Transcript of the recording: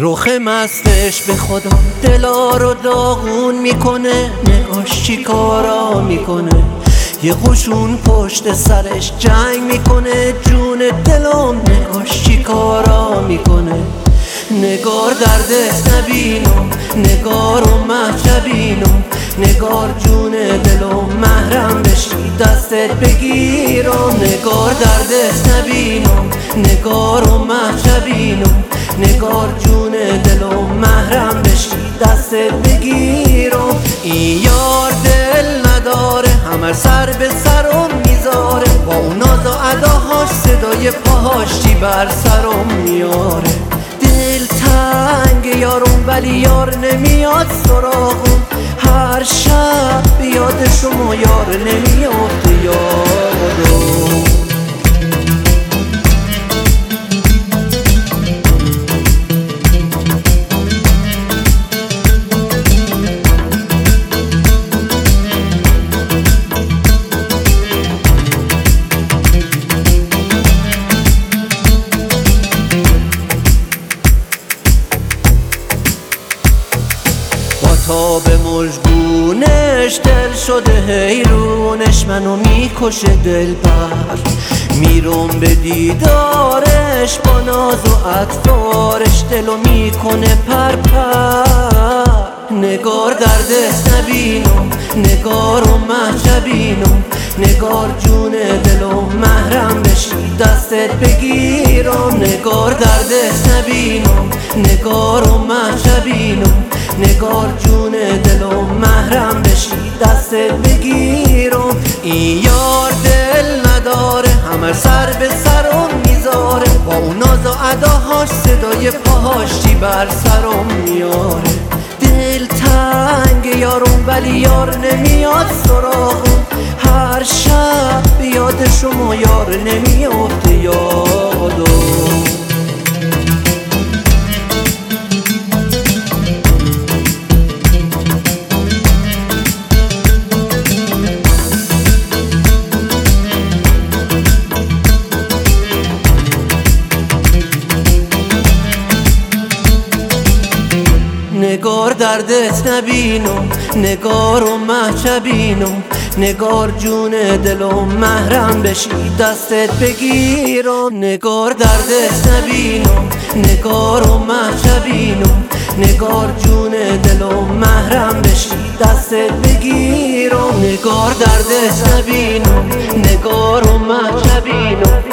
رخ مستش به خدا دلا رو داغون میکنه، نگاش چی کارا میکنه، یه قشون پشت سرش جنگ میکنه، جون دلم نگاش چی کارا میکنه. نگار دردت نبینم، نگار و محجبینم، نگار جون دلم محرم بشی دستت بگیرم. نگار دردت نبینم، نگار و محجبینم، نگار جون دلم محرم بشی دستت بگیرم. این یار دل نداره، همه سر به سرم میذاره، با اون ناز و اداهاش صدای پاهاش چی بر سرم میاره. دل تنگ یارم ولی یار نمیاد سراغم، هر شب بیاد شما یار نمیاد یارم. تا به مژگونش دل شده حیرونش، منو میکشه دلبر، میرم به دیدارش با ناز و اطفارش، دلو میکنه پرپر. نگار دردت نبینم، نگار و محجبینم، نگار جون دلو محرم بشی دستت بگیرم. نگار دردت نبینم، نگار و محجبینم، نگار جون دلو محرم بشی دستت بگیرم. این یار دل نداره، همه سر به سرم میذاره، با اون ناز و اداهاش صدای پاهاش چی بر سرم میاره. دل تنگ یارم ولی یار نمیاد سراغم، هر شب بیاد شما یار نمیاد یادم. نگار دردت نبینم، نگار و محجبینم، نگار جون دلم محرم بشی دستت بگیرم. نگار دردت نبینم، نگار و محجبینم، نگار جون دلم محرم بشی دستت بگیرم. نگار دردت نبینم، نگار و محجبینم،